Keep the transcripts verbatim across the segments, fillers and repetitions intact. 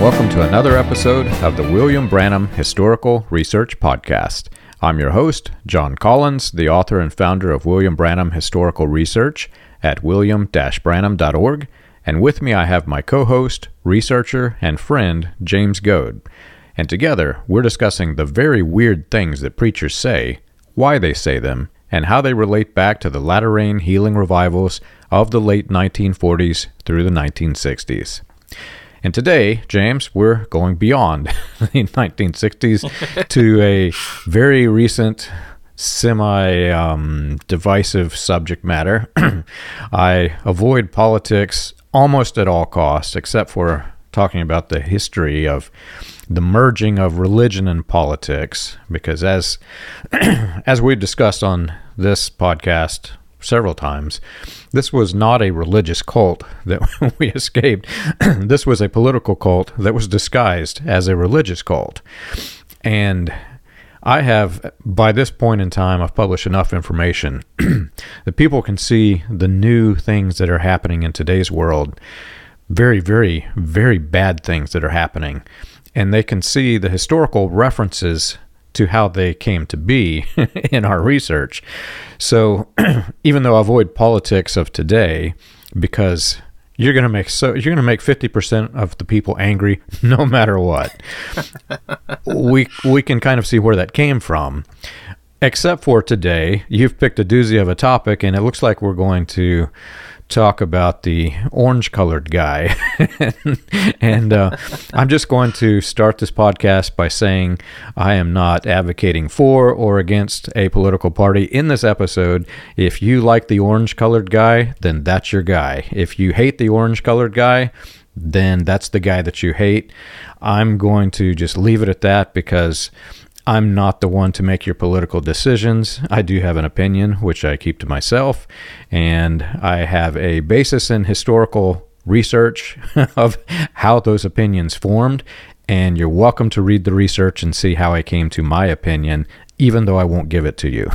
welcome to another episode of the William Branham Historical Research Podcast. I'm your host, John Collins, the author and founder of William Branham Historical Research at william dash branham dot org, and with me I have my co-host, researcher, and friend, James Goad. And together, we're discussing the very weird things that preachers say, why they say them, and how they relate back to the latter-rain healing revivals of the late nineteen forties through the nineteen sixties. And today, James, we're going beyond the nineteen sixties to a very recent, semi-divisive um, subject matter. I avoid politics almost at all costs, except for talking about the history of the merging of religion and politics, because as as we discussed on this podcast several times, this was not a religious cult that we escaped. This was a political cult that was disguised as a religious cult. And I have, by this point in time, I've published enough information that people can see the new things that are happening in today's world, very, very, very bad things that are happening. And they can see the historical references to how they came to be in our research. So even though I avoid politics of today, because you're going to make so you're going to make fifty percent of the people angry no matter what, we we can kind of see where that came from. Except for today, you've picked a doozy of a topic, and it looks like we're going to talk about the orange-colored guy. and uh, I'm just going to start this podcast by saying I am not advocating for or against a political party in this episode. If you like the orange-colored guy, then that's your guy. If you hate the orange-colored guy, then that's the guy that you hate. I'm going to just leave it at that because I'm not the one to make your political decisions. I do have an opinion, which I keep to myself, and I have a basis in historical research of how those opinions formed, and you're welcome to read the research and see how I came to my opinion, even though I won't give it to you.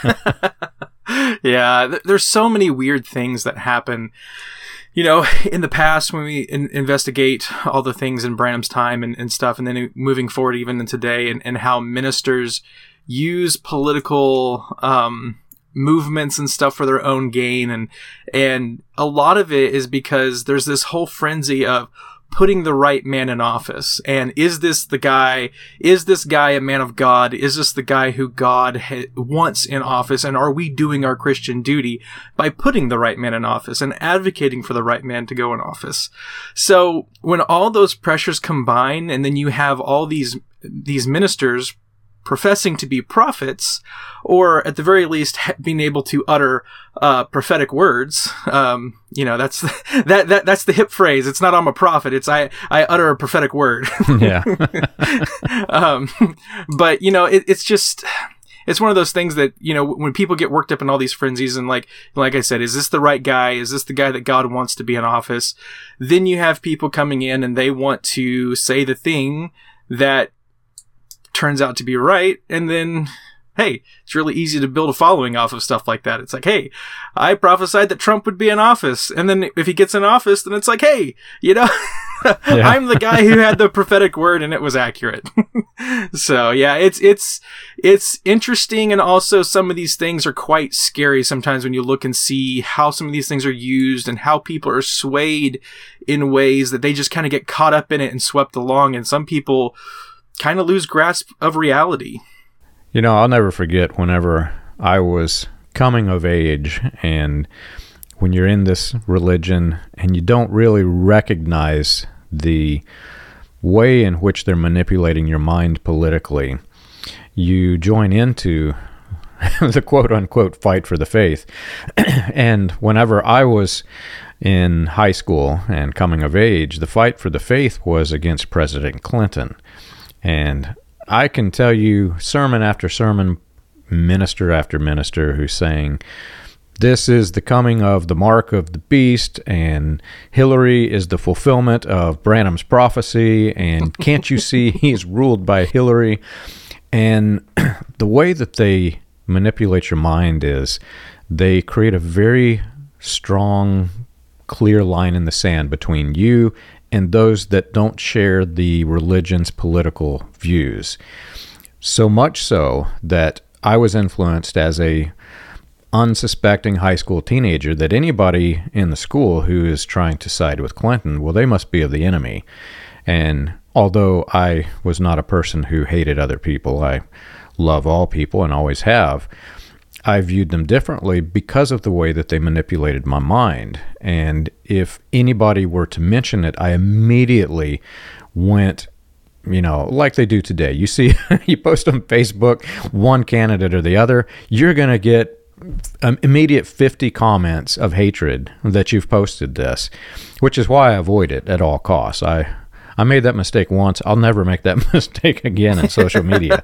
Yeah, th- there's so many weird things that happen. You know, in the past, when we in- investigate all the things in Branham's time and, and stuff, and then moving forward even in today, and, and how ministers use political um, movements and stuff for their own gain. And, and a lot of it is because there's this whole frenzy of putting the right man in office. And is this the guy, is this guy a man of God? Is this the guy who God ha- wants in office? And are we doing our Christian duty by putting the right man in office and advocating for the right man to go in office? So when all those pressures combine, and then you have all these, these ministers professing to be prophets, or at the very least being able to utter uh, prophetic words. Um, you know, that's that that that's the hip phrase. It's not I'm a prophet. It's I I utter a prophetic word. Yeah. um, but you know, it, it's just. It's one of those things that, you know, when people get worked up in all these frenzies and like, like I said, is this the right guy? Is this the guy that God wants to be in office? Then you have people coming in and they want to say the thing that turns out to be right, and then hey, it's really easy to build a following off of stuff like that. It's like, hey, I prophesied that Trump would be in office, and then if he gets in office, then it's like, hey, you know, yeah. I'm the guy who had the prophetic word and it was accurate. So yeah, it's it's it's interesting, and also some of these things are quite scary sometimes when you look and see how some of these things are used and how people are swayed in ways that they just kind of get caught up in it and swept along, and some people kind of lose grasp of reality. You know, I'll never forget whenever I was coming of age, and when you're in this religion and you don't really recognize the way in which they're manipulating your mind politically, you join into the quote-unquote fight for the faith. And whenever I was in high school and coming of age, the fight for the faith was against President Clinton. And I can tell you sermon after sermon, minister after minister who's saying, this is the coming of the mark of the beast, and Hillary is the fulfillment of Branham's prophecy, and can't you see he's ruled by Hillary? And the way that they manipulate your mind is they create a very strong, clear line in the sand between you and those that don't share the religion's political views. So much so that I was influenced as a unsuspecting high school teenager that anybody in the school who is trying to side with Clinton, well, they must be of the enemy. And although I was not a person who hated other people, I love all people and always have, I viewed them differently because of the way that they manipulated my mind. And if anybody were to mention it, I immediately went, you know, like they do today. You see, you post on Facebook, one candidate or the other, you're going to get um, immediate fifty comments of hatred that you've posted this, which is why I avoid it at all costs. I I made that mistake once. I'll never make that mistake again in social media.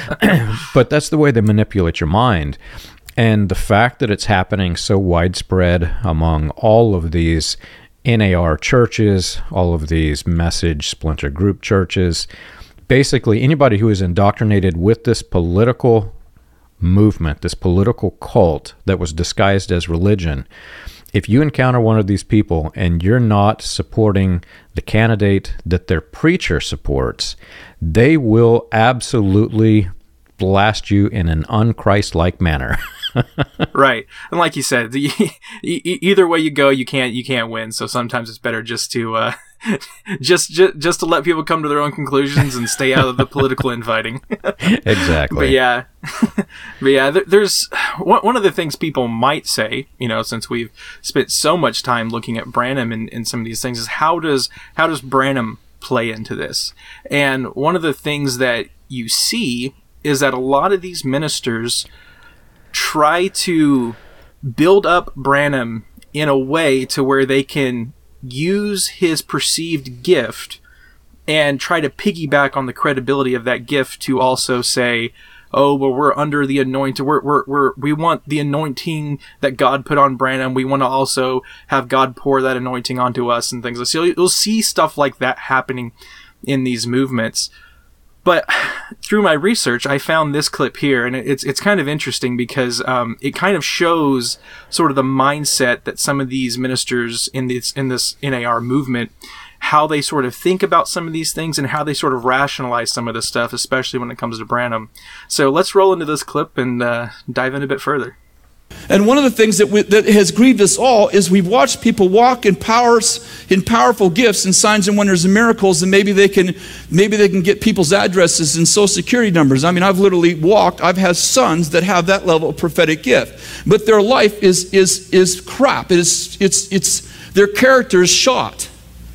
But that's the way they manipulate your mind. And the fact that it's happening so widespread among all of these N A R churches, all of these message splinter group churches, basically anybody who is indoctrinated with this political movement, this political cult that was disguised as religion, if you encounter one of these people and you're not supporting the candidate that their preacher supports, they will absolutely blast you in an un-Christ-like manner. Right. And like you said, the, e- either way you go, you can't you can't win. So sometimes it's better just to uh, just, just just to let people come to their own conclusions and stay out of the political infighting. Exactly. But yeah, but yeah, there, there's one one of the things people might say, you know, since we've spent so much time looking at Branham and, and some of these things, is how does how does Branham play into this? And one of the things that you see is that a lot of these ministers try to build up Branham in a way to where they can use his perceived gift and try to piggyback on the credibility of that gift to also say, oh, well, we're under the anointing. We're, we're, we're, we want the anointing that God put on Branham. We want to also have God pour that anointing onto us and things. So you'll see stuff like that happening in these movements. But through my research, I found this clip here, and it's it's kind of interesting because um, it kind of shows sort of the mindset that some of these ministers in this in this N A R movement, how they sort of think about some of these things and how they sort of rationalize some of this stuff, especially when it comes to Branham. So let's roll into this clip and uh, dive in a bit further. And one of the things that, we, that has grieved us all is we've watched people walk in powers, in powerful gifts and signs and wonders and miracles, and maybe they can, maybe they can get people's addresses and social security numbers. I mean, I've literally walked. I've had sons that have that level of prophetic gift, but their life is is is crap. It is it's it's their character is shot.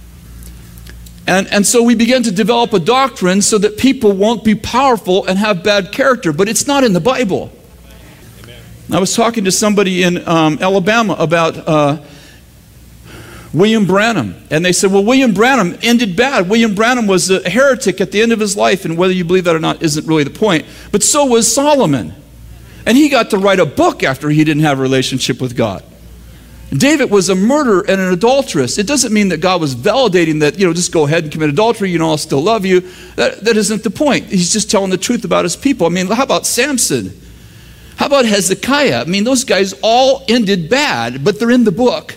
And and so we begin to develop a doctrine so that people won't be powerful and have bad character, but it's not in the Bible. I was talking to somebody in um, Alabama about uh, William Branham, and they said, well, William Branham ended bad. William Branham was a heretic at the end of his life, and whether you believe that or not isn't really the point. But so was Solomon. And he got to write a book after he didn't have a relationship with God. David was a murderer and an adulteress. It doesn't mean that God was validating that, you know, just go ahead and commit adultery, you know, I'll still love you. That, that isn't the point. He's just telling the truth about his people. I mean, how about Samson? How about Hezekiah? I mean, those guys all ended bad, but they're in the book.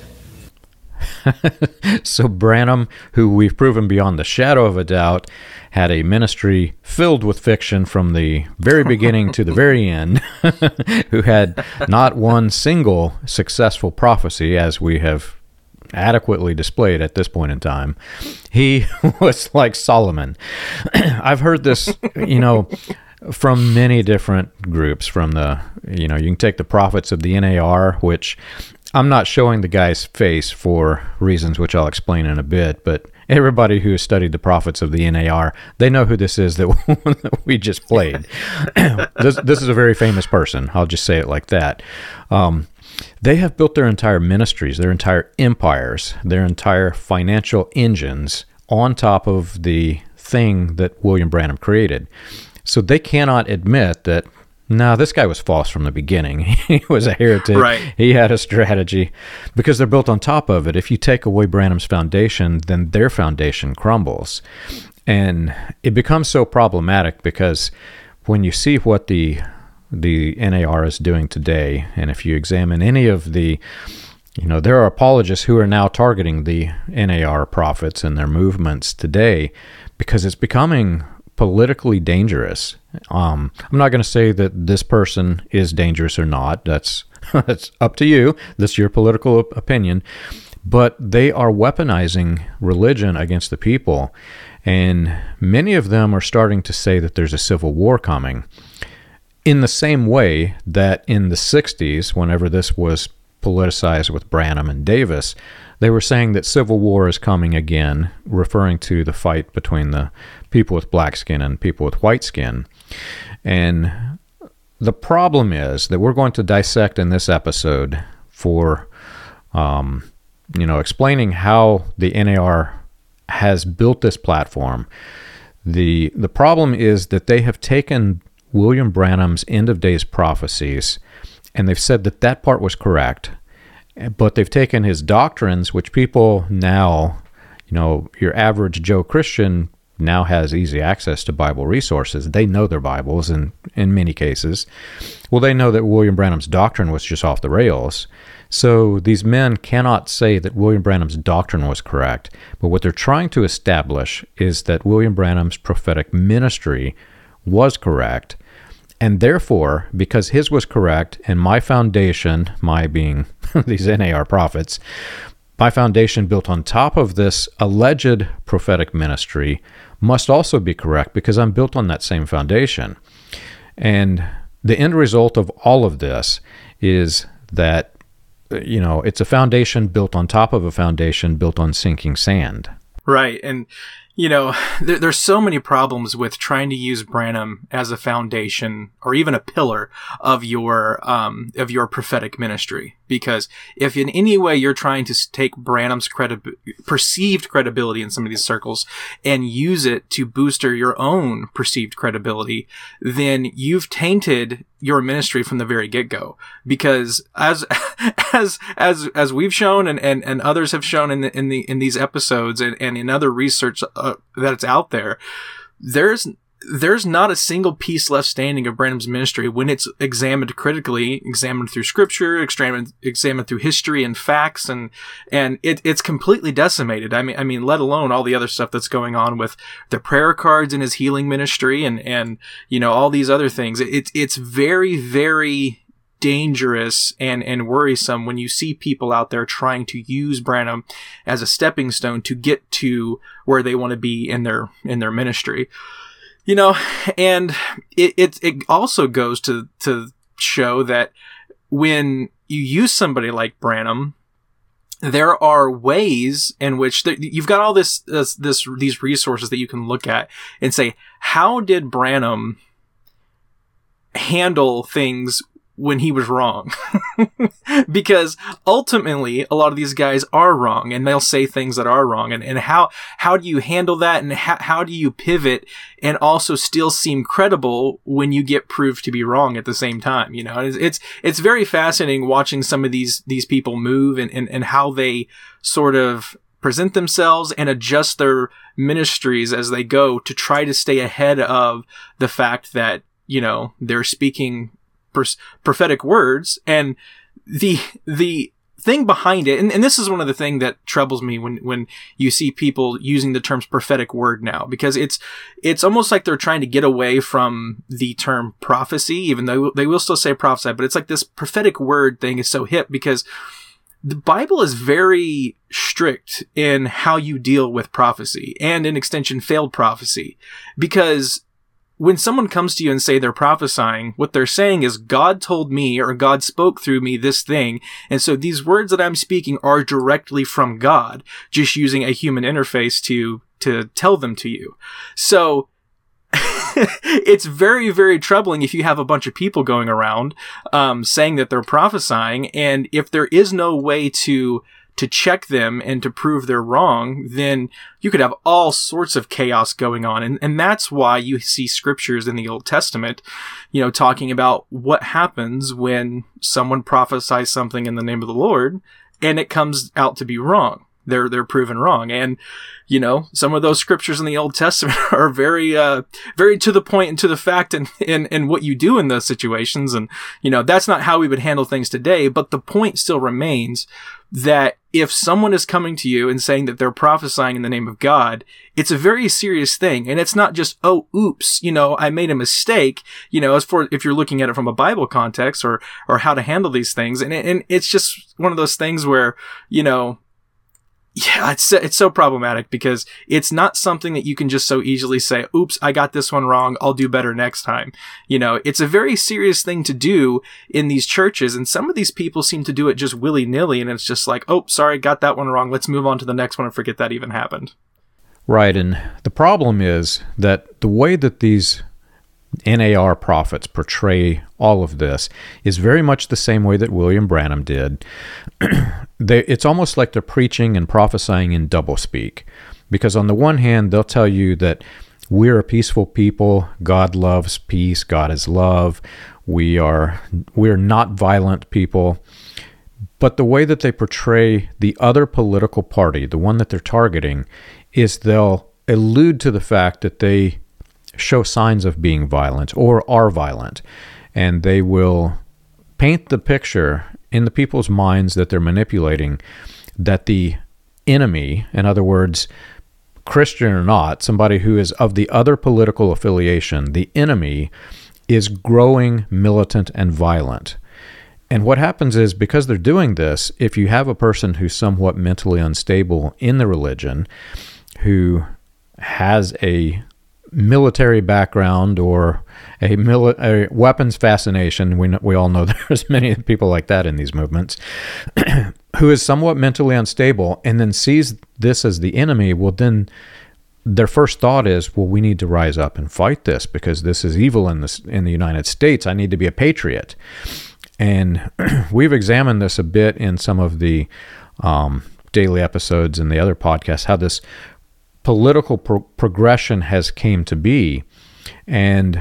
So Branham, who we've proven beyond the shadow of a doubt, had a ministry filled with fiction from the very beginning to the very end, who had not one single successful prophecy, as we have adequately displayed at this point in time. He was like Solomon. I've heard this, you know, from many different groups. From the, you know, you can take the prophets of the N A R, which I'm not showing the guy's face for reasons which I'll explain in a bit, but everybody who has studied the prophets of the N A R, they know who this is that we just played. this, this is a very famous person. I'll just say it like that. Um, they have built their entire ministries, their entire empires, their entire financial engines on top of the thing that William Branham created. So they cannot admit that, no, this guy was false from the beginning. He was a heretic. Right. He had a strategy, because they're built on top of it. If you take away Branham's foundation, then their foundation crumbles. And it becomes so problematic because when you see what the the N A R is doing today, and if you examine any of the You know, there are apologists who are now targeting the N A R prophets and their movements today because it's becoming politically dangerous. Um, I'm not going to say that this person is dangerous or not. That's that's up to you. That's your political op- opinion. But they are weaponizing religion against the people. And many of them are starting to say that there's a civil war coming. In the same way that in the sixties, whenever this was politicized with Branham and Davis, they were saying that civil war is coming again, referring to the fight between the people with black skin and people with white skin. And the problem is that we're going to dissect in this episode for, um, you know, explaining how the N A R has built this platform. The the problem is that they have taken William Branham's end of days prophecies, and they've said that that part was correct, but they've taken his doctrines, which people now, you know, your average Joe Christian now has easy access to Bible resources. They know their Bibles in, in many cases. Well, they know that William Branham's doctrine was just off the rails. So these men cannot say that William Branham's doctrine was correct, but what they're trying to establish is that William Branham's prophetic ministry was correct, and therefore, because his was correct, and my foundation, my being these N A R prophets, my foundation built on top of this alleged prophetic ministry must also be correct because I'm built on that same foundation. And the end result of all of this is that, you know, it's a foundation built on top of a foundation built on sinking sand. Right. And, you know, there, there's so many problems with trying to use Branham as a foundation or even a pillar of your um, of your prophetic ministry. Because if in any way you're trying to take Branham's credi- perceived credibility in some of these circles and use it to booster your own perceived credibility, then you've tainted your ministry from the very get-go. Because as as as as we've shown and, and, and others have shown in the, in the in these episodes and, and in other research uh, that's out there, there's there's not a single piece left standing of Branham's ministry when it's examined critically, examined through scripture, examined, examined through history and facts, and, and it, it's completely decimated. I mean, I mean, let alone all the other stuff that's going on with the prayer cards in his healing ministry and, and, you know, all these other things. It's, it's very, very dangerous and, and worrisome when you see people out there trying to use Branham as a stepping stone to get to where they want to be in their, in their ministry. You know, and it, it it also goes to to show that when you use somebody like Branham, there are ways in which th- you've got all this, this this these resources that you can look at and say, how did Branham handle things when he was wrong? Because ultimately a lot of these guys are wrong and they'll say things that are wrong. And, and how, how do you handle that? And how, how do you pivot and also still seem credible when you get proved to be wrong at the same time? You know, it's, it's, it's very fascinating watching some of these, these people move and, and, and how they sort of present themselves and adjust their ministries as they go to try to stay ahead of the fact that, you know, they're speaking prophetic words. And the the thing behind it, and, and this is one of the things that troubles me when when you see people using the terms prophetic word now, because it's it's almost like they're trying to get away from the term prophecy, even though they will still say prophesy, but it's like this prophetic word thing is so hip because the Bible is very strict in how you deal with prophecy and, in extension, failed prophecy. Because when someone comes to you and say they're prophesying, what they're saying is God told me or God spoke through me this thing. And so these words that I'm speaking are directly from God, just using a human interface to, to tell them to you. So it's very, very troubling if you have a bunch of people going around, um, saying that they're prophesying. And if there is no way to, to check them and to prove they're wrong, then you could have all sorts of chaos going on. And, and that's why you see scriptures in the Old Testament, you know, talking about what happens when someone prophesies something in the name of the Lord and it comes out to be wrong. they're they're proven wrong. And you know, some of those scriptures in the Old Testament are very uh very to the point and to the fact in, in in what you do in those situations. And you know, that's not how we would handle things today, but the point still remains that if someone is coming to you and saying that they're prophesying in the name of God, it's a very serious thing. And it's not just, oh, oops, you know, I made a mistake, you know, as for if you're looking at it from a Bible context or, or how to handle these things. And, and it's just one of those things where, you know, yeah, it's, it's so problematic because it's not something that you can just so easily say, oops, I got this one wrong. I'll do better next time. You know, it's a very serious thing to do in these churches. And some of these people seem to do it just willy nilly. And it's just like, oh, sorry, got that one wrong. Let's move on to the next one and forget that even happened. Right. And the problem is that the way that these N A R prophets portray all of this is very much the same way that William Branham did. they, it's almost like they're preaching and prophesying in doublespeak, because on the one hand, they'll tell you that we're a peaceful people, God loves peace, God is love, we are we're not violent people. But the way that they portray the other political party, the one that they're targeting, is they'll allude to the fact that they show signs of being violent or are violent, and they will paint the picture in the people's minds that they're manipulating that the enemy, in other words, Christian or not, somebody who is of the other political affiliation, the enemy is growing militant and violent. And what happens is, because they're doing this, if you have a person who's somewhat mentally unstable in the religion, who has a military background or a, mili- a weapons fascination, we know, we all know there's many people like that in these movements, who is somewhat mentally unstable and then sees this as the enemy, well, then their first thought is, well, we need to rise up and fight this because this is evil in this in the United States. I need to be a patriot. And we've examined this a bit in some of the um, daily episodes and the other podcasts, how this political pro- progression has came to be. And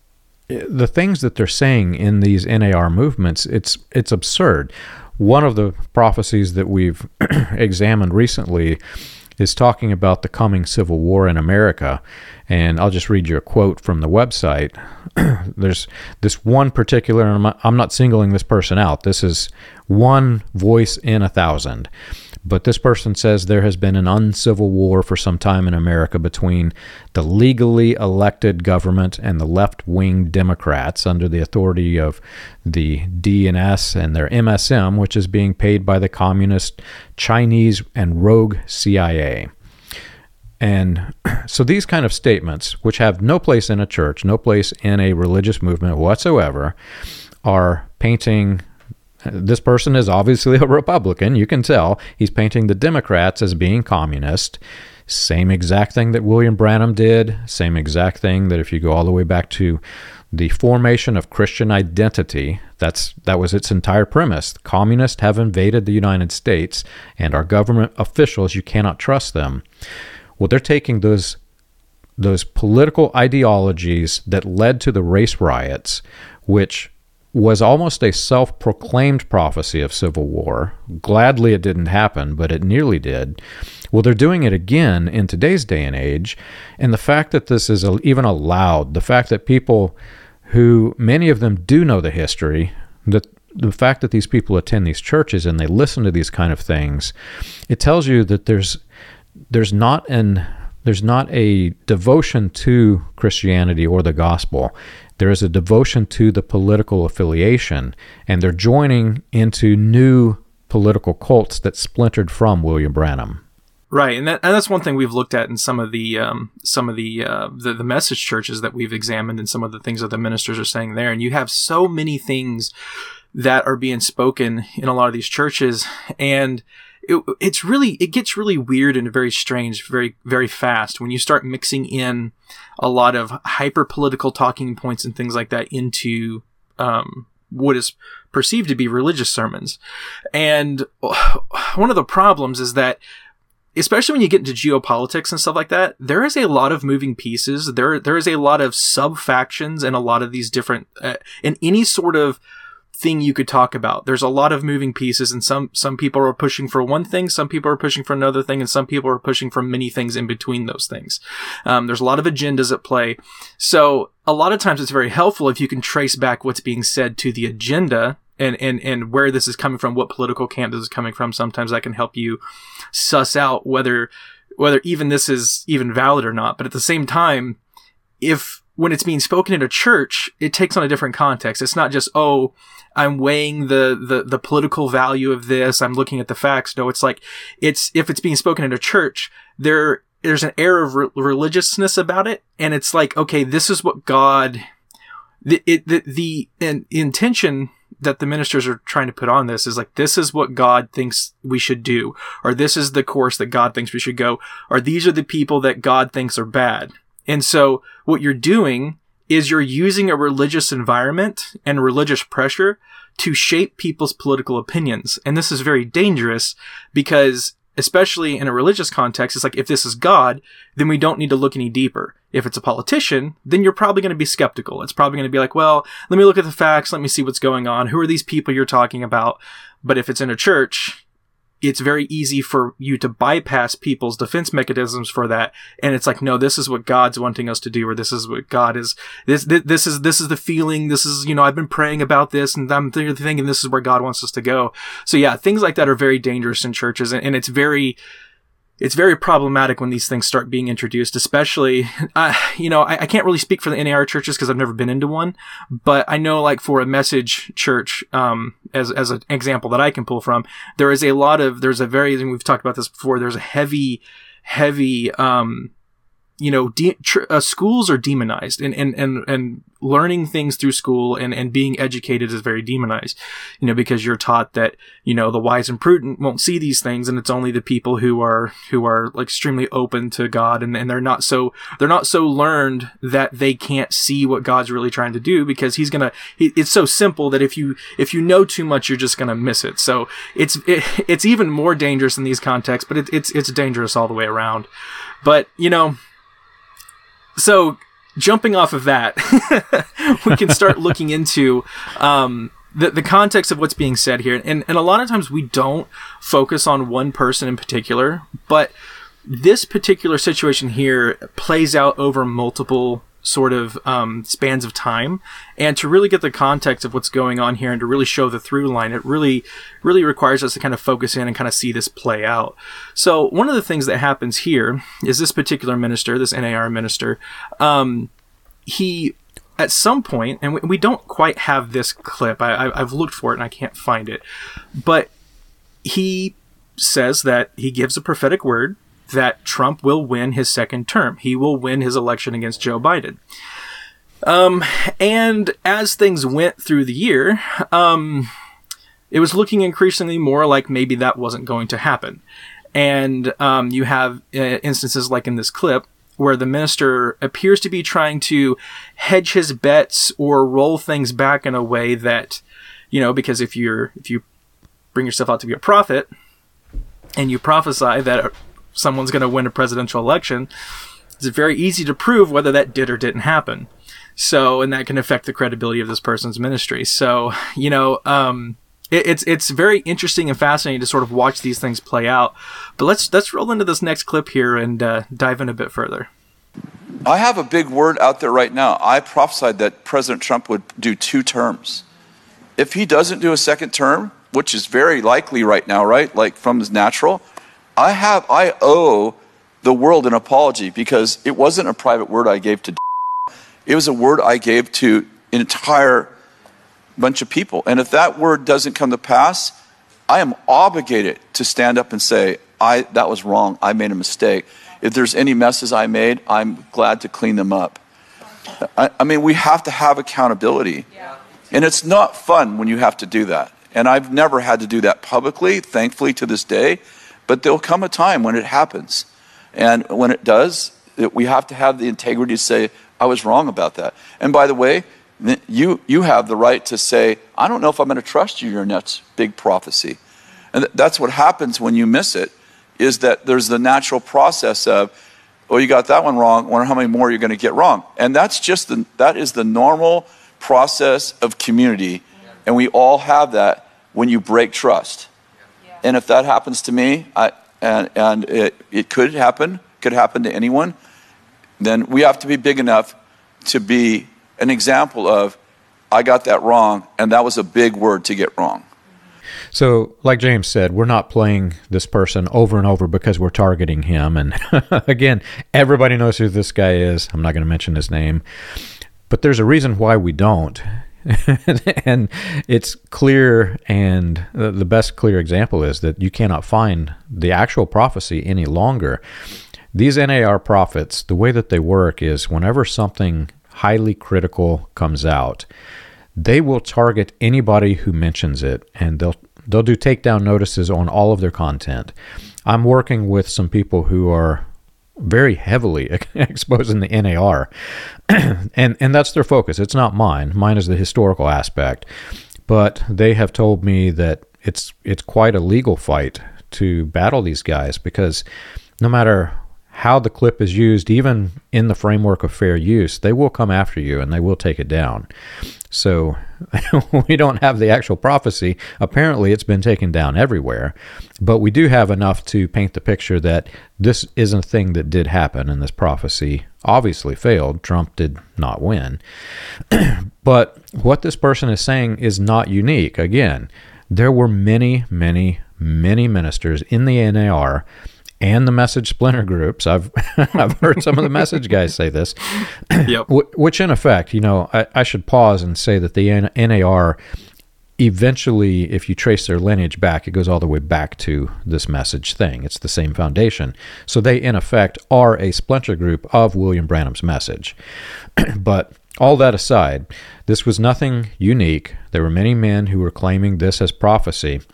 the things that they're saying in these N A R movements, it's it's absurd. One of the prophecies that we've examined recently is talking about the coming civil war in America. And I'll just read you a quote from the website. There's this one particular, and I'm, I'm not singling this person out. This is one voice in a thousand. But this person says there has been an uncivil war for some time in America between the legally elected government and the left-wing Democrats under the authority of the D N S and their M S M, which is being paid by the communist, Chinese, and rogue C I A. And so these kind of statements, which have no place in a church, no place in a religious movement whatsoever, are painting... This person is obviously a Republican. You can tell. He's painting the Democrats as being communist. Same exact thing that William Branham did. Same exact thing that if you go all the way back to the formation of Christian identity, that's that was its entire premise. The communists have invaded the United States, and our government officials, you cannot trust them. Well, they're taking those those political ideologies that led to the race riots, which was almost a self-proclaimed prophecy of civil war. Gladly it didn't happen, but it nearly did. Well, they're doing it again in today's day and age, and the fact that this is even allowed, the fact that people who, many of them do know the history, that the fact that these people attend these churches and they listen to these kind of things, it tells you that there's there's not an there's not a devotion to Christianity or the gospel. There is a devotion to the political affiliation, and they're joining into new political cults that splintered from William Branham. Right, and that and that's one thing we've looked at in some of the um, some of the, uh, the the message churches that we've examined, and some of the things that the ministers are saying there. And you have so many things that are being spoken in a lot of these churches, and It, it's really, it gets really weird and very strange, very, very fast when you start mixing in a lot of hyper political talking points and things like that into, um, what is perceived to be religious sermons. And one of the problems is that, especially when you get into geopolitics and stuff like that, there is a lot of moving pieces. There, there is a lot of sub factions and a lot of these different, uh, in any sort of thing you could talk about. There's a lot of moving pieces, and some some people are pushing for one thing, some people are pushing for another thing, and some people are pushing for many things in between those things. Um, there's a lot of agendas at play. So a lot of times it's very helpful if you can trace back what's being said to the agenda and, and, and where this is coming from, what political camp this is coming from. Sometimes that can help you suss out whether whether even this is even valid or not. But at the same time, if when it's being spoken in a church, it takes on a different context. It's not just, oh, I'm weighing the, the, the political value of this, I'm looking at the facts. No, it's like, it's, if it's being spoken in a church, there, there's an air of re- religiousness about it. And it's like, okay, this is what God, the, it, the, the in, intention that the ministers are trying to put on this is like, this is what God thinks we should do, or this is the course that God thinks we should go, or these are the people that God thinks are bad. And so what you're doing is you're using a religious environment and religious pressure to shape people's political opinions. And this is very dangerous because, especially in a religious context, it's like, if this is God, then we don't need to look any deeper. If it's a politician, then you're probably going to be skeptical. It's probably going to be like, well, let me look at the facts. Let me see what's going on. Who are these people you're talking about? But if it's in a church, it's very easy for you to bypass people's defense mechanisms for that. And it's like, no, this is what God's wanting us to do, or this is what God is, this, this, this is, this is the feeling. This is, you know, I've been praying about this and I'm thinking this is where God wants us to go. So yeah, things like that are very dangerous in churches. And, and it's very, it's very problematic when these things start being introduced, especially, uh, you know, I, I can't really speak for the N A R churches because I've never been into one, but I know, like, for a message church, um, as, as an example that I can pull from, there is a lot of, there's a very, and we've talked about this before, there's a heavy, heavy, um, you know, de- tr- uh, schools are demonized, and, and, and, and learning things through school and, and being educated is very demonized, you know, because you're taught that, you know, the wise and prudent won't see these things, and it's only the people who are, who are like extremely open to God, and, and they're not so, they're not so learned that they can't see what God's really trying to do, because he's gonna, he, it's so simple that if you, if you know too much, you're just gonna miss it. So it's, it, it's even more dangerous in these contexts, but it, it's, it's dangerous all the way around. But, you know, so jumping off of that, we can start looking into um, the, the context of what's being said here. And, and a lot of times we don't focus on one person in particular, but this particular situation here plays out over multiple sort of um, spans of time. And to really get the context of what's going on here and to really show the through line, it really, really requires us to kind of focus in and kind of see this play out. So one of the things that happens here is this particular minister, this N A R minister, um, he, at some point, and we, we don't quite have this clip, I, I, I've looked for it and I can't find it, but he says that he gives a prophetic word that Trump will win his second term. He will win his election against Joe Biden. Um, and as things went through the year, um, it was looking increasingly more like maybe that wasn't going to happen. And um, you have uh, instances like in this clip where the minister appears to be trying to hedge his bets or roll things back in a way that, you know, because if you're if you bring yourself out to be a prophet and you prophesy that someone's going to win a presidential election, it's very easy to prove whether that did or didn't happen. So, and that can affect the credibility of this person's ministry. So, you know, um, it, it's it's very interesting and fascinating to sort of watch these things play out. But let's let's roll into this next clip here and uh, dive in a bit further. I have a big word out there right now. I prophesied that President Trump would do two terms. If he doesn't do a second term, which is very likely right now, right, like from his natural, I have, I owe the world an apology, because it wasn't a private word I gave to, it was a word I gave to an entire bunch of people. And if that word doesn't come to pass, I am obligated to stand up and say, I, that was wrong. I made a mistake. If there's any messes I made, I'm glad to clean them up. I, I mean, we have to have accountability. Yeah. And it's not fun when you have to do that. And I've never had to do that publicly, thankfully, to this day. But there'll come a time when it happens. And when it does, it, we have to have the integrity to say, I was wrong about that. And by the way, you you have the right to say, I don't know if I'm going to trust you your next big prophecy. And th- that's what happens when you miss it, is that there's the natural process of, oh, you got that one wrong, I wonder how many more you're going to get wrong. And that's just the, that is the normal process of community And we all have that when you break trust. Yeah. And if that happens to me, I, and, and it, it could happen, could happen to anyone, then we have to be big enough to be an example of, I got that wrong, and that was a big word to get wrong. So, like James said, we're not playing this person over and over because we're targeting him. And again, everybody knows who this guy is. I'm not going to mention his name. But there's a reason why we don't. And it's clear, and the best clear example is that you cannot find the actual prophecy any longer. These N A R prophets, the way that they work is whenever something highly critical comes out, they will target anybody who mentions it, and they'll they'll do takedown notices on all of their content. I'm working with some people who are very heavily exposing the N A R, and and that's their focus. It's not mine. Mine is the historical aspect, but they have told me that it's it's quite a legal fight to battle these guys, because no matter how the clip is used, even in the framework of fair use, they will come after you and they will take it down. So we don't have the actual prophecy. Apparently it's been taken down everywhere, but we do have enough to paint the picture that this is a thing that did happen, and this prophecy obviously failed. Trump did not win. But what this person is saying is not unique. Again, there were many, many, many ministers in the N A R and the message splinter groups. I've I've heard some of the message guys say this, yep. Which in effect, you know, I, I should pause and say that the N A R eventually, if you trace their lineage back, it goes all the way back to this message thing. It's the same foundation. So they, in effect, are a splinter group of William Branham's message. But all that aside, this was nothing unique. There were many men who were claiming this as prophecy.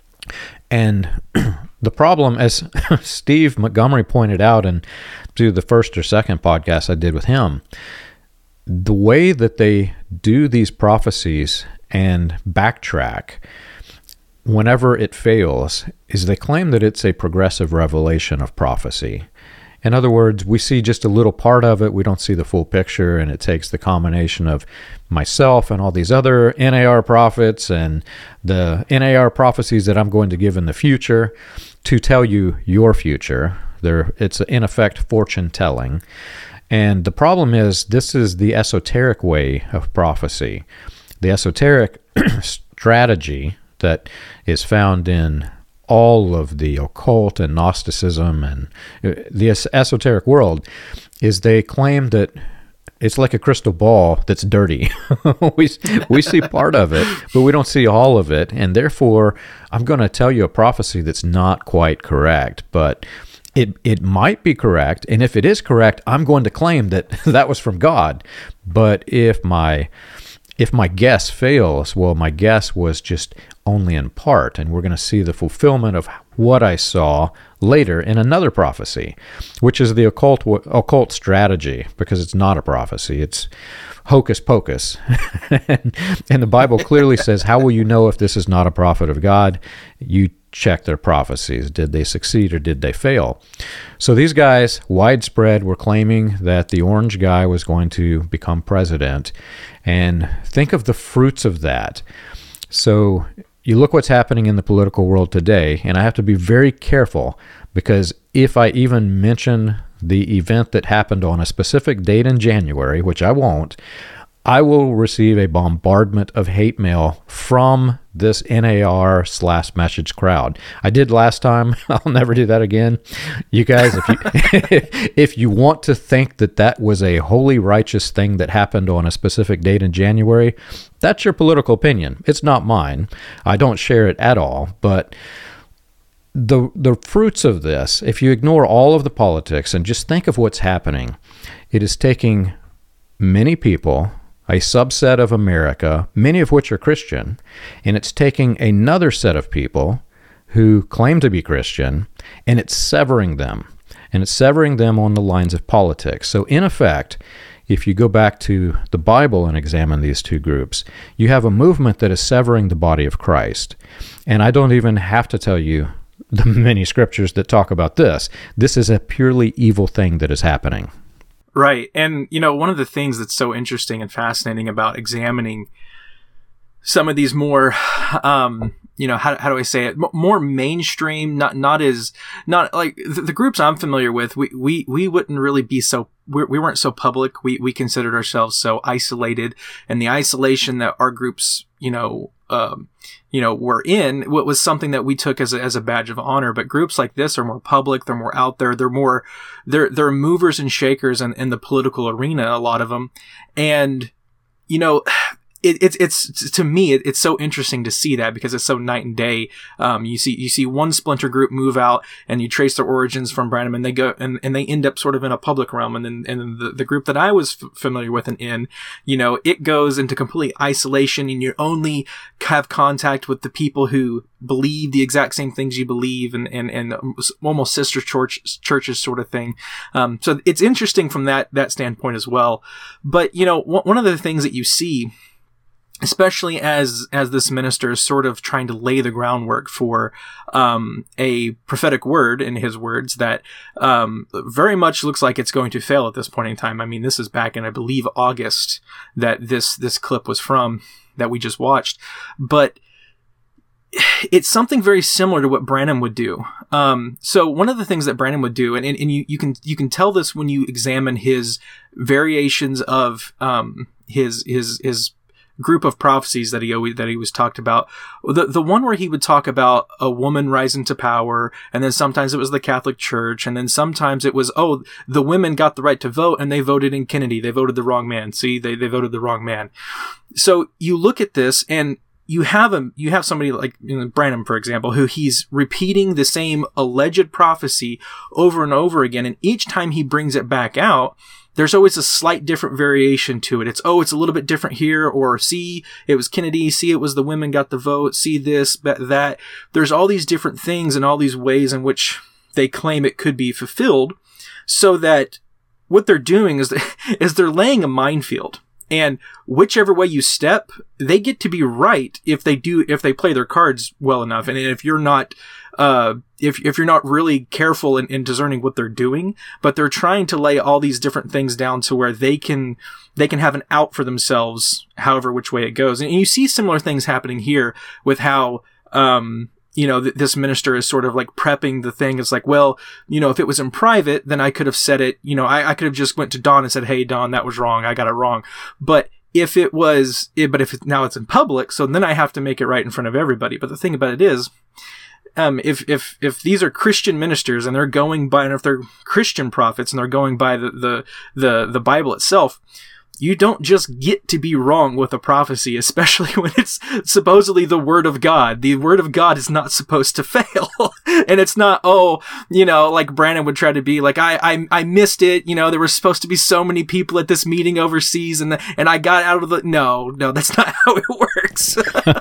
And the problem, as Steve Montgomery pointed out in to the first or second podcast I did with him, the way that they do these prophecies and backtrack whenever it fails is they claim that it's a progressive revelation of prophecy. In other words, we see just a little part of it, we don't see the full picture, and it takes the combination of myself and all these other N A R prophets and the N A R prophecies that I'm going to give in the future to tell you your future. There, it's in effect fortune telling. And the problem is, this is the esoteric way of prophecy. The esoteric strategy that is found in all of the occult and Gnosticism and the es- esoteric world is they claim that it's like a crystal ball that's dirty. we we see part of it, but we don't see all of it, and therefore I'm going to tell you a prophecy that's not quite correct, but it it might be correct, and if it is correct, I'm going to claim that that was from God. But if my If my guess fails, well, my guess was just only in part, and we're going to see the fulfillment of what I saw later in another prophecy, which is the occult occult strategy, because it's not a prophecy. It's hocus pocus. and, and the Bible clearly says, how will you know if this is not a prophet of God? You check their prophecies. Did they succeed or did they fail? So these guys, widespread, were claiming that the orange guy was going to become president. And think of the fruits of that. So you look what's happening in the political world today, and I have to be very careful, because if I even mention the event that happened on a specific date in January, which I won't, I will receive a bombardment of hate mail from this N A R slash message crowd. I did last time. I'll never do that again. You guys, if you if you want to think that that was a holy righteous thing that happened on a specific date in January, that's your political opinion. It's not mine. I don't share it at all. But the the fruits of this, if you ignore all of the politics and just think of what's happening, it is taking many people, a subset of America, many of which are Christian, and it's taking another set of people who claim to be Christian, and it's severing them. And it's severing them on the lines of politics. So in effect, if you go back to the Bible and examine these two groups, you have a movement that is severing the body of Christ. And I don't even have to tell you the many scriptures that talk about this. This is a purely evil thing that is happening. Right. And, you know, one of the things that's so interesting and fascinating about examining some of these more, um, you know, how, how do I say it? M- more mainstream, not, not as, not like the, the groups I'm familiar with, we, we, we wouldn't really be so, we, we weren't so public. We, we considered ourselves so isolated, and the isolation that our groups, you know, um, you know, were in, what was something that we took as a, as a badge of honor. But groups like this are more public. They're more out there. They're more, they're, they're movers and shakers in, in the political arena, a lot of them. And, you know, It, it's, it's, to me, it, it's so interesting to see that, because it's so night and day. Um, you see, you see one splinter group move out, and you trace their origins from Branham, and they go, and, and they end up sort of in a public realm. And then, and the, the group that I was f- familiar with and in, you know, it goes into complete isolation, and you only have contact with the people who believe the exact same things you believe, and, and, and almost sister church, churches sort of thing. Um, so it's interesting from that, that standpoint as well. But, you know, one of the things that you see, especially as as this minister is sort of trying to lay the groundwork for um, a prophetic word, in his words, that um, very much looks like it's going to fail at this point in time. I mean, this is back in, I believe, August that this this clip was from, that we just watched. But it's something very similar to what Branham would do. Um, so one of the things that Branham would do, and, and, and you, you can you can tell this when you examine his variations of um, his his his group of prophecies that he always, that he was talked about. The the one where he would talk about a woman rising to power, and then sometimes it was the Catholic Church, and then sometimes it was, oh, the women got the right to vote and they voted in Kennedy. They voted the wrong man. See, they, they voted the wrong man. So you look at this, and you have a, you have somebody like, you know, Branham, for example, who he's repeating the same alleged prophecy over and over again. And each time he brings it back out, there's always a slight different variation to it. It's, oh, it's a little bit different here, or see, it was Kennedy, see, it was the women got the vote, see this, that. There's all these different things and all these ways in which they claim it could be fulfilled, so that what they're doing is, is they're laying a minefield. And whichever way you step, they get to be right if they do, if they play their cards well enough. And if you're not, uh, if, if you're not really careful in, in discerning what they're doing, but they're trying to lay all these different things down to where they can, they can have an out for themselves, however which way it goes. And you see similar things happening here with how, um, you know, th- this minister is sort of like prepping the thing. It's like, well, you know, if it was in private, then I could have said it, you know, I, I could have just went to Don and said, hey, Don, that was wrong. I got it wrong. But if it was, it, but if it, now it's in public, so then I have to make it right in front of everybody. But the thing about it is, um, if, if, if these are Christian ministers and they're going by, and if they're Christian prophets and they're going by the, the, the, the Bible itself, you don't just get to be wrong with a prophecy, especially when it's supposedly the word of God. The word of God is not supposed to fail. And it's not, oh, you know, like Branham would try to be like, I, I, I missed it. You know, there were supposed to be so many people at this meeting overseas, and the, and I got out of the, no, no, that's not how it works.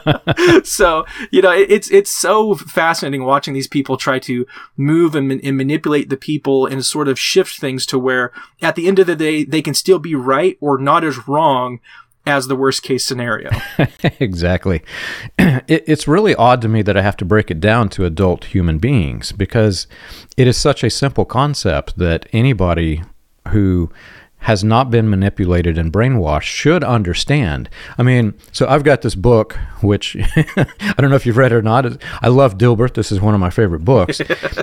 So, you know, it, it's, it's so fascinating watching these people try to move and, and manipulate the people and sort of shift things to where at the end of the day, they can still be right or not as wrong as the worst case scenario. Exactly. It, it's really odd to me that I have to break it down to adult human beings, because it is such a simple concept that anybody who has not been manipulated and brainwashed should understand. I mean, so I've got this book, which I don't know if you've read it or not. I love Dilbert. This is one of my favorite books.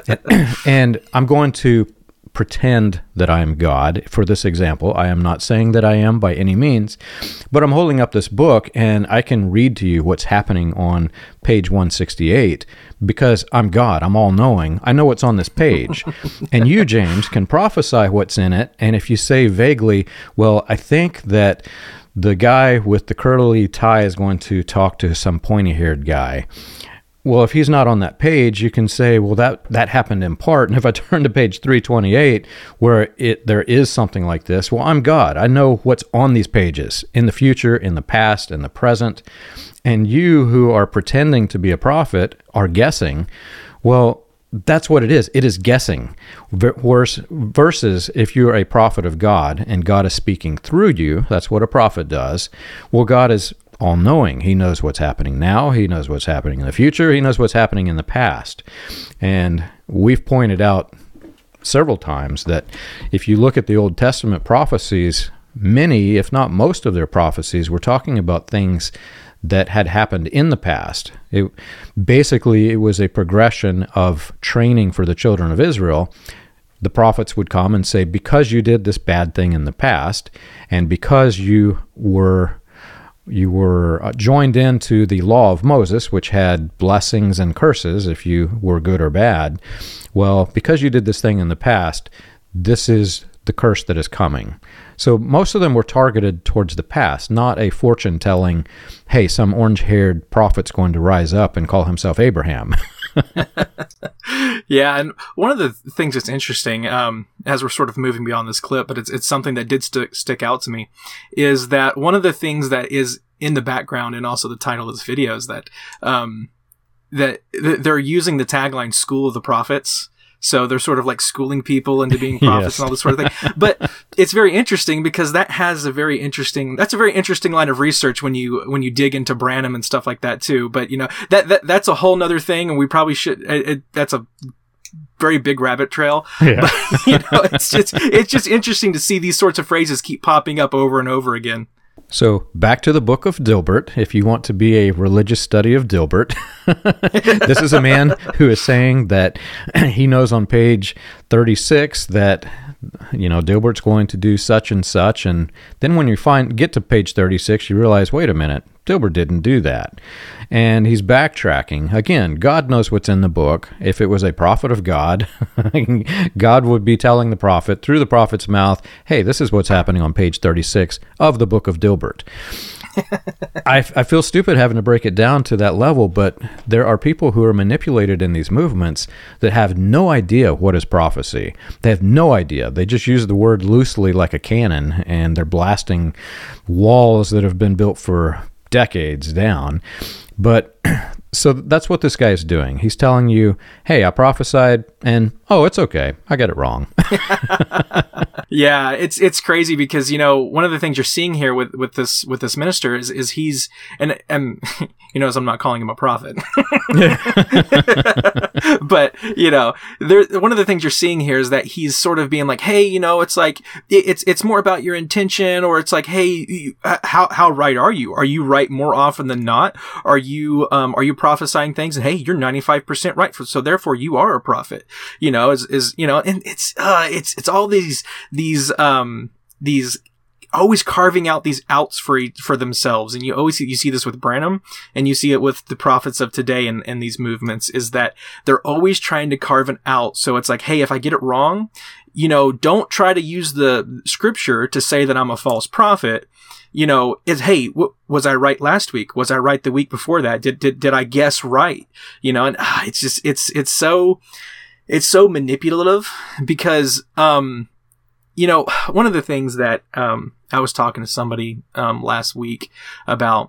And I'm going to pretend that I am God for this example. I am not saying that I am by any means, but I'm holding up this book and I can read to you what's happening on page one sixty-eight because I'm God. I'm all-knowing. I know what's on this page. And you, James, can prophesy what's in it. And if you say vaguely, well, I think that the guy with the curly tie is going to talk to some pointy-haired guy. Well, if he's not on that page, you can say, well, that, that happened in part. And if I turn to page three twenty-eight, where it there is something like this, well, I'm God. I know what's on these pages in the future, in the past, in the present. And you who are pretending to be a prophet are guessing. Well, that's what it is. It is guessing. Versus if you're a prophet of God and God is speaking through you, that's what a prophet does. Well, God is all-knowing. He knows what's happening now. He knows what's happening in the future. He knows what's happening in the past. And we've pointed out several times that if you look at the Old Testament prophecies, many, if not most of their prophecies were talking about things that had happened in the past. It, basically, it was a progression of training for the children of Israel. The prophets would come and say, because you did this bad thing in the past, and because you were you were joined into the law of Moses, which had blessings and curses if you were good or bad, well, because you did this thing in the past, this is the curse that is coming. So most of them were targeted towards the past, not a fortune telling, hey, some orange-haired prophet's going to rise up and call himself Abraham. Yeah, and one of the things that's interesting, um, as we're sort of moving beyond this clip, but it's it's something that did st- stick out to me, is that one of the things that is in the background and also the title of this video is that um, that th- they're using the tagline "School of the Prophets." So they're sort of like schooling people into being prophets Yes. and all this sort of thing. But it's very interesting because that has a very interesting, that's a very interesting line of research when you, when you dig into Branham and stuff like that too. But you know, that, that, that's a whole nother thing. And we probably should, it, it, that's a very big rabbit trail. Yeah. But you know, it's just, it's just interesting to see these sorts of phrases keep popping up over and over again. So back to the book of Dilbert, if you want to be a religious study of Dilbert. This is a man who is saying that he knows on page thirty-six that, you know, Dilbert's going to do such and such. And then when you find get to page thirty-six, you realize, wait a minute, Dilbert didn't do that. And he's backtracking. Again, God knows what's in the book. If it was a prophet of God, God would be telling the prophet through the prophet's mouth, hey, this is what's happening on page thirty-six of the book of Dilbert. I, I feel stupid having to break it down to that level, but there are people who are manipulated in these movements that have no idea what is prophecy. They have no idea. They just use the word loosely like a cannon, and they're blasting walls that have been built for decades down. But so that's what this guy is doing. He's telling you, hey, I prophesied, and oh, it's okay, I got it wrong. Yeah, it's it's crazy because, you know, one of the things you're seeing here with, with this with this minister is is he's and and you know, I'm not calling him a prophet. But, you know, there one of the things you're seeing here is that he's sort of being like, hey, you know, it's like it, it's it's more about your intention, or it's like, hey, you, how how right are you? Are you right more often than not? Are you um are you prophesying things and hey, you're ninety-five percent right, so therefore you are a prophet. You know, is is you know, and it's uh it's it's all these these um these always carving out these outs for for themselves. And you always see, you see this with Branham, and you see it with the prophets of today and, and these movements, is that they're always trying to carve an out. So it's like, hey, if I get it wrong, you know, don't try to use the scripture to say that I'm a false prophet. You know, is, hey, w- was I right last week? Was I right the week before that? Did, did, did I guess right? You know, and ah, it's just, it's, it's so, it's so manipulative because, um, you know, one of the things that, um, I was talking to somebody, um, last week about,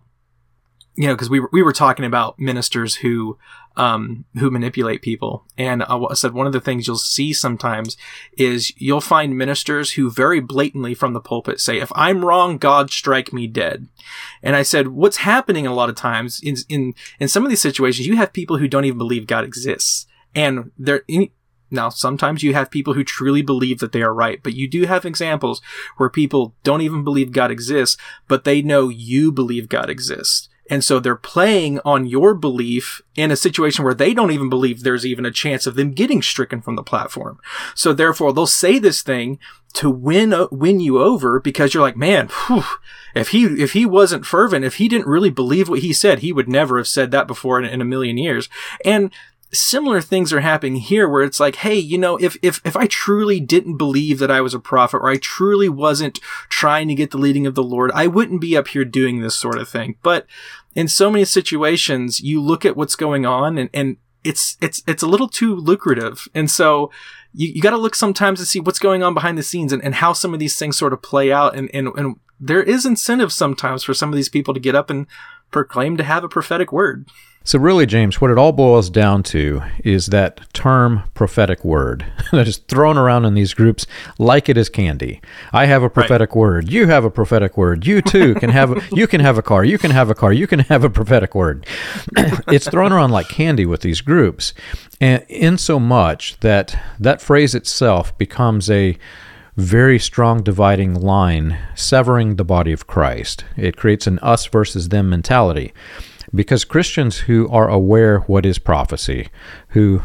you know, cause we were, we were talking about ministers who, um, who manipulate people. And I said, one of the things you'll see sometimes is you'll find ministers who very blatantly from the pulpit say, if I'm wrong, God strike me dead. And I said, what's happening a lot of times in, in, in some of these situations, you have people who don't even believe God exists. And they're in, now, sometimes you have people who truly believe that they are right, but you do have examples where people don't even believe God exists, but they know you believe God exists. And so they're playing on your belief in a situation where they don't even believe there's even a chance of them getting stricken from the platform. So therefore, they'll say this thing to win uh, win you over because you're like, man, whew, if he if he wasn't fervent, if he didn't really believe what he said, he would never have said that before in, in a million years. And similar things are happening here where it's like, hey, you know, if, if, if I truly didn't believe that I was a prophet, or I truly wasn't trying to get the leading of the Lord, I wouldn't be up here doing this sort of thing. But in so many situations, you look at what's going on and, and it's, it's, it's a little too lucrative. And so you, you got to look sometimes to see what's going on behind the scenes and, and how some of these things sort of play out. And, and, and there is incentive sometimes for some of these people to get up and proclaim to have a prophetic word. So really, James, what it all boils down to is that term prophetic word that is thrown around in these groups like it is candy. I have a prophetic right. word. You have a prophetic word. You too can have a, you can have a car. You can have a car. You can have a prophetic word. It's thrown around like candy with these groups, and in so much that that phrase itself becomes a very strong dividing line, severing the body of Christ. It creates an us versus them mentality. Because Christians who are aware what is prophecy, who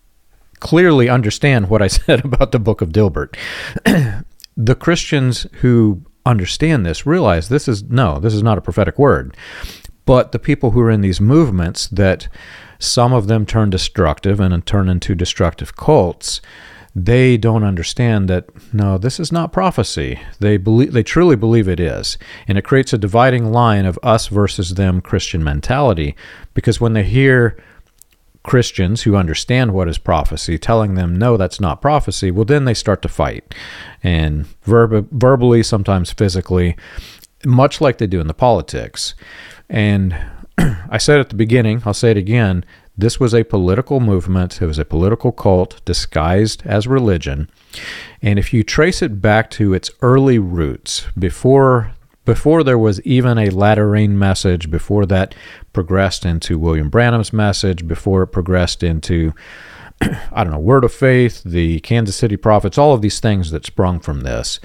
clearly understand what I said about the book of Dilbert, the Christians who understand this realize this is, no, this is not a prophetic word. But the people who are in these movements that some of them turn destructive and turn into destructive cults, they don't understand that, no, this is not prophecy. They believe, they truly believe it is. And it creates a dividing line of us versus them Christian mentality, because when they hear Christians who understand what is prophecy telling them, no, that's not prophecy, well, then they start to fight. And verb- verbally, sometimes physically, much like they do in the politics. And I said at the beginning, I'll say it again, this was a political movement. It was a political cult disguised as religion. And if you trace it back to its early roots, before before there was even a latter-rain message, before that progressed into William Branham's message, before it progressed into, I don't know, Word of Faith, the Kansas City Prophets, all of these things that sprung from this.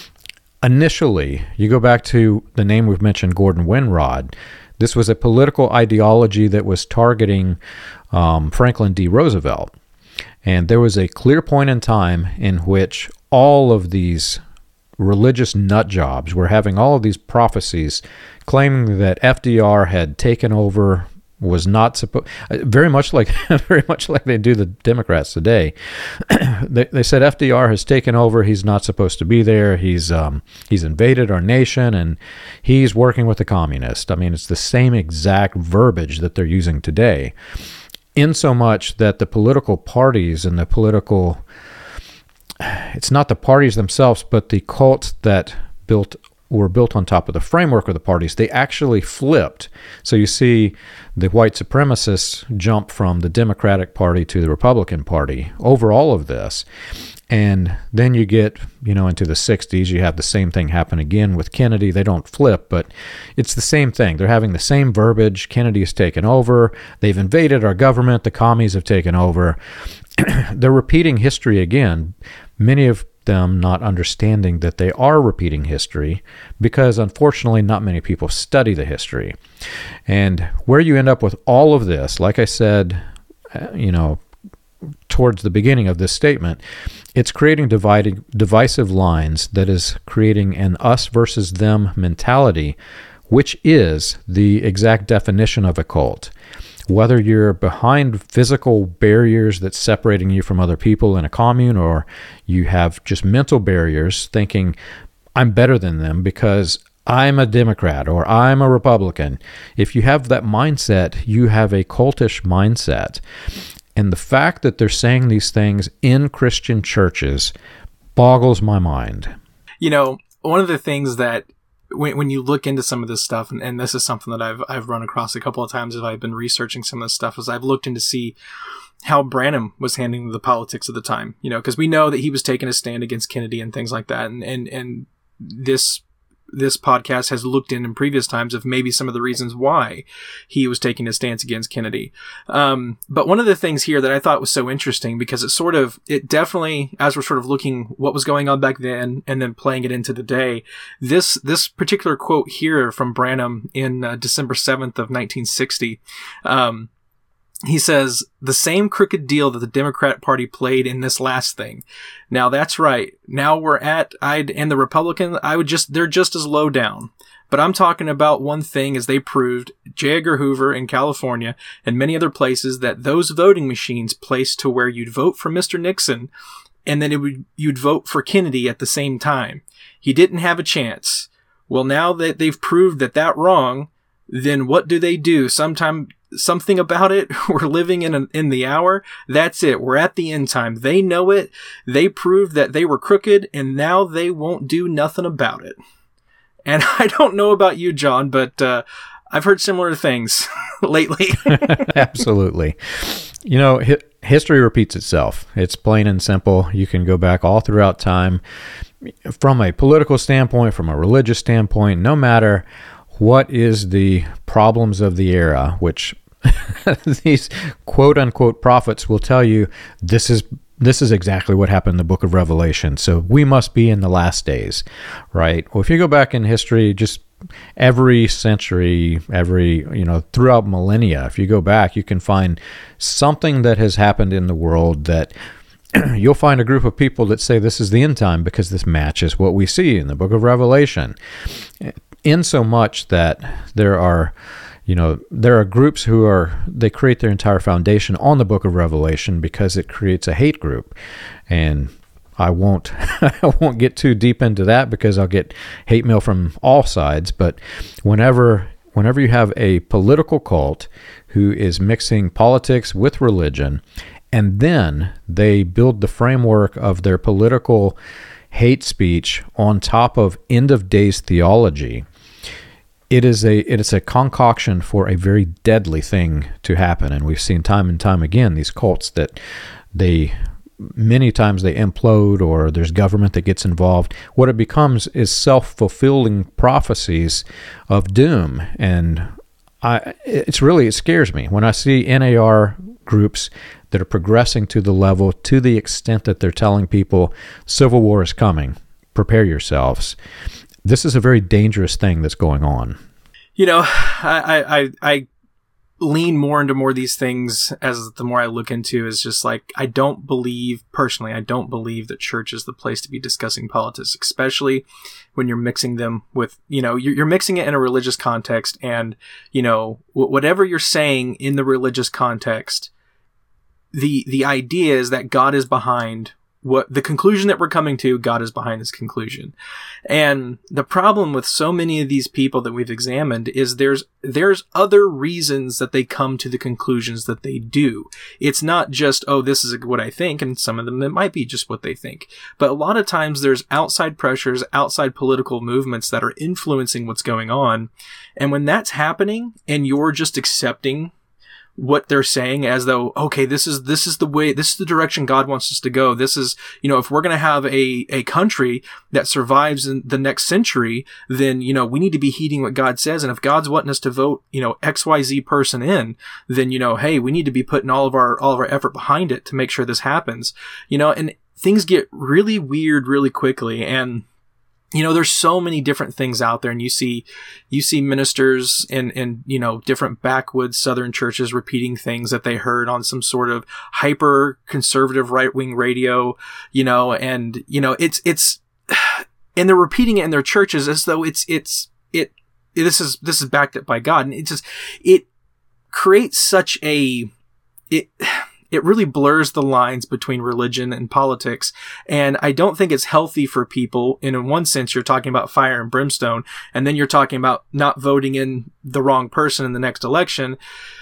Initially, you go back to the name we've mentioned, Gordon Winrod. This was a political ideology that was targeting um, Franklin D. Roosevelt. And there was a clear point in time in which all of these religious nut jobs were having all of these prophecies claiming that F D R had taken over, was not supposed, very much like very much like they do the Democrats today. they, they said F D R has taken over. He's not supposed to be there. He's um, he's invaded our nation, and he's working with the communists. I mean, it's the same exact verbiage that they're using today, in so much that the political parties and the political, it's not the parties themselves, but the cults that built were built on top of the framework of the parties, they actually flipped. So you see the white supremacists jump from the Democratic Party to the Republican Party over all of this. And then you get, you know, into the sixties, you have the same thing happen again with Kennedy. They don't flip, but it's the same thing. They're having the same verbiage. Kennedy has taken over. They've invaded our government. The commies have taken over. They're repeating history again. Many of them not understanding that they are repeating history, because unfortunately not many people study the history. And where you end up with all of this, like I said, you know, towards the beginning of this statement, it's creating dividing, divisive lines that is creating an us versus them mentality, which is the exact definition of a cult. Whether you're behind physical barriers that's separating you from other people in a commune, or you have just mental barriers thinking, I'm better than them because I'm a Democrat or I'm a Republican. If you have that mindset, you have a cultish mindset. And the fact that they're saying these things in Christian churches boggles my mind. You know, one of the things that When when you look into some of this stuff, and, and this is something that I've I've run across a couple of times as I've been researching some of this stuff, is I've looked in to see how Branham was handling the politics of the time. You know, because we know that he was taking a stand against Kennedy and things like that, and and and this this podcast has looked in in previous times of maybe some of the reasons why he was taking a stance against Kennedy. Um, but one of the things here that I thought was so interesting, because it sort of, it definitely, as we're sort of looking what was going on back then and then playing it into today, this, this particular quote here from Branham in uh, December seventh of nineteen sixty, um, he says, the same crooked deal that the Democrat Party played in this last thing. Now that's right. Now we're at, I'd, and the Republican, I would just, they're just as low down. But I'm talking about one thing, as they proved, J. Edgar Hoover in California and many other places, that those voting machines placed to where you'd vote for Mister Nixon and then it would, you'd vote for Kennedy at the same time. He didn't have a chance. Well, now that they've proved that that wrong, then what do they do? Sometime, something about it. We're living in a, in the hour. That's it. We're at the end time. They know it. They proved that they were crooked, and now they won't do nothing about it. And I don't know about you, John, but uh, I've heard similar things lately. Absolutely. You know, hi- history repeats itself. It's plain and simple. You can go back all throughout time. From a political standpoint, from a religious standpoint, no matter what is the problems of the era, which these quote-unquote prophets will tell you, this is this is exactly what happened in the book of Revelation. So we must be in the last days, right? Well, if you go back in history, just every century, every, you know, throughout millennia, if you go back, you can find something that has happened in the world that you'll find a group of people that say this is the end time because this matches what we see in the book of Revelation. In so much that there are, you know, there are groups who are, they create their entire foundation on the book of Revelation because it creates a hate group. And I won't I won't get too deep into that because I'll get hate mail from all sides. But whenever whenever you have a political cult who is mixing politics with religion, and then they build the framework of their political hate speech on top of end of days theology, it is a it is a concoction for a very deadly thing to happen. And we've seen time and time again these cults that they many times they implode, or there's government that gets involved. What it becomes is self-fulfilling prophecies of doom. And I, it's really, it scares me when I see N A R groups that are progressing to the level, to the extent that they're telling people, civil war is coming, prepare yourselves. This is a very dangerous thing that's going on. You know, I, I, I lean more into more of these things as the more I look into is just like, I don't believe, personally, I don't believe that church is the place to be discussing politics, especially when you're mixing them with, you know, you're, you're mixing it in a religious context, and, you know, whatever you're saying in the religious context, the, the idea is that God is behind what the conclusion that we're coming to. God is behind this conclusion. And the problem with so many of these people that we've examined is there's, there's other reasons that they come to the conclusions that they do. It's not just, oh, this is what I think. And some of them, it might be just what they think. But a lot of times there's outside pressures, outside political movements that are influencing what's going on. And when that's happening and you're just accepting what they're saying as though, okay, this is, this is the way, this is the direction God wants us to go. This is, you know, if we're going to have a, a country that survives in the next century, then, you know, we need to be heeding what God says. And if God's wanting us to vote, you know, X Y Z person in, then, you know, hey, we need to be putting all of our, all of our effort behind it to make sure this happens, you know, and things get really weird really quickly. And, you know, there's so many different things out there, and you see, you see ministers in, in, you know, different backwoods Southern churches repeating things that they heard on some sort of hyper conservative right wing radio, you know, and, you know, it's, it's, and they're repeating it in their churches as though it's, it's, it, this is, this is backed up by God. And it just, it creates such a, it, it really blurs the lines between religion and politics. And I don't think it's healthy for people. And in one sense, you're talking about fire and brimstone, and then you're talking about not voting in the wrong person in the next election.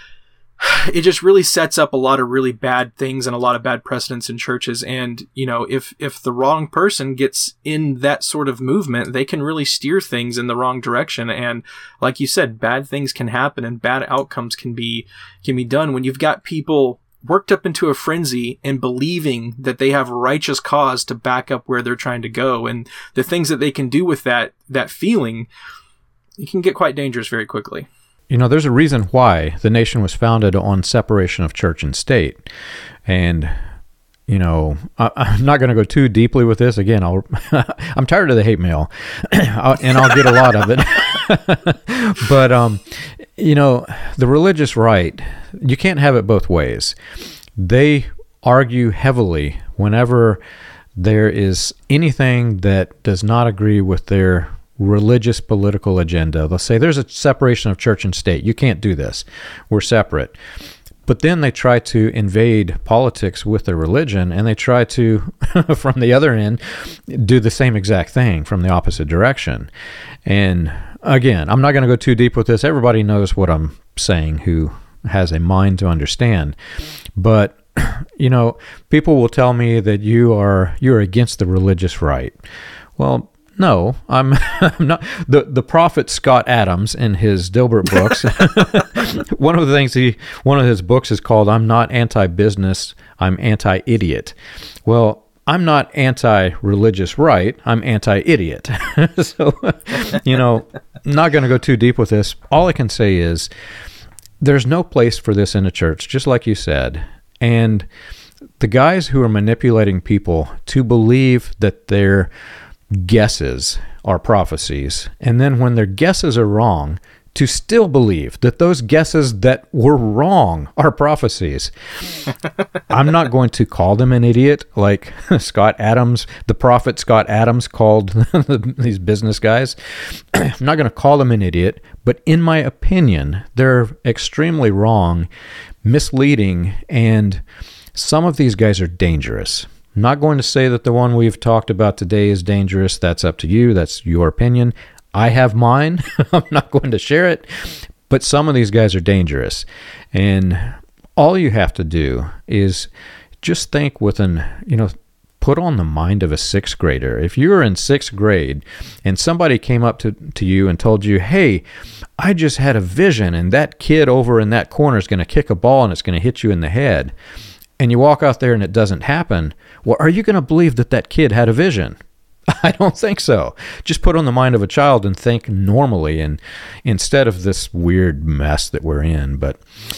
It just really sets up a lot of really bad things and a lot of bad precedents in churches. And, you know, if, if the wrong person gets in that sort of movement, they can really steer things in the wrong direction. And like you said, bad things can happen and bad outcomes can be, can be done when you've got people worked up into a frenzy and believing that they have righteous cause to back up where they're trying to go. And the things that they can do with that, that feeling, it can get quite dangerous very quickly. You know, there's a reason why the nation was founded on separation of church and state. And, you know, I, I'm not going to go too deeply with this. Again, I'll, I'm tired of the hate mail, and I'll get a lot of it. But, um, you know, the religious right, you can't have it both ways. They argue heavily whenever there is anything that does not agree with their religious political agenda. They'll say there's a separation of church and state. You can't do this. We're separate. But then they try to invade politics with their religion, and they try to, from the other end, do the same exact thing from the opposite direction. And again, I'm not going to go too deep with this. Everybody knows what I'm saying who has a mind to understand. But, you know, people will tell me that you are you're against the religious right. Well, no, I'm, I'm not. The the prophet Scott Adams in his Dilbert books, one of the things he, one of his books is called "I'm Not Anti-Business, I'm Anti-Idiot." Well, I'm not anti-religious right, I'm anti-idiot. So, you know, I'm not going to go too deep with this. All I can say is there's no place for this in a church, just like you said. And the guys who are manipulating people to believe that their guesses are prophecies, and then when their guesses are wrong, to still believe that those guesses that were wrong are prophecies. I'm not going to call them an idiot like Scott Adams, the prophet Scott Adams called these business guys. I'm not going to call them an idiot, but in my opinion, they're extremely wrong, misleading, and some of these guys are dangerous. I'm not going to say that the one we've talked about today is dangerous. That's up to you. That's your opinion. I have mine. I'm not going to share it. But some of these guys are dangerous. And all you have to do is just think with an, you know, put on the mind of a sixth grader. If you were in sixth grade and somebody came up to, to you and told you, hey, I just had a vision and that kid over in that corner is going to kick a ball and it's going to hit you in the head. And you walk out there and it doesn't happen. Well, are you going to believe that that kid had a vision? I don't think so. Just put on the mind of a child and think normally, and instead of this weird mess that we're in. But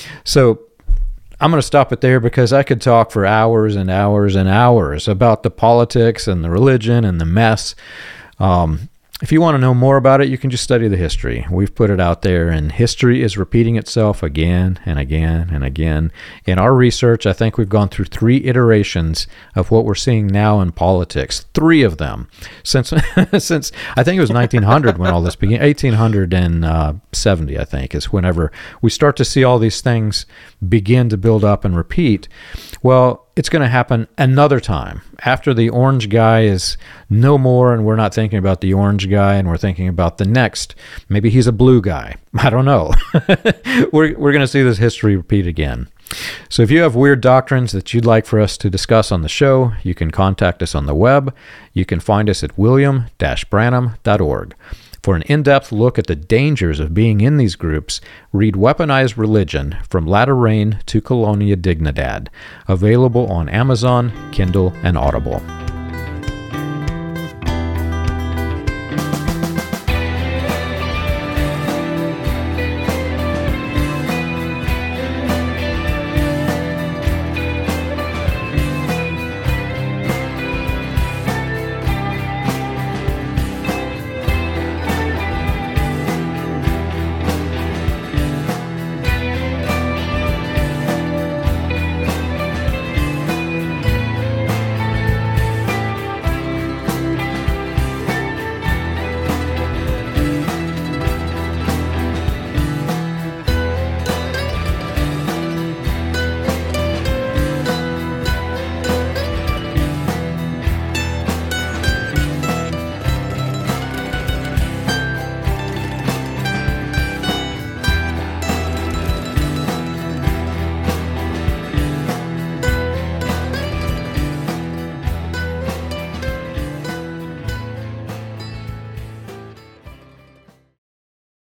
so I'm going to stop it there because I could talk for hours and hours and hours about the politics and the religion and the mess. Um, if you want to know more about it, you can just study the history. We've put it out there, and history is repeating itself again and again and again. In our research, I think we've gone through three iterations of what we're seeing now in politics. Three of them. Since, since I think it was nineteen hundred when all this began. eighteen seventy, I think, is whenever we start to see all these things begin to build up and repeat. Well, it's going to happen another time. After the orange guy is no more and we're not thinking about the orange guy and we're thinking about the next, maybe he's a blue guy. I don't know. we're we're going to see this history repeat again. So if you have weird doctrines that you'd like for us to discuss on the show, you can contact us on the web. You can find us at william dash branham dot org. For an in-depth look at the dangers of being in these groups, read Weaponized Religion, From Latter Rain to Colonia Dignidad, available on Amazon, Kindle, and Audible.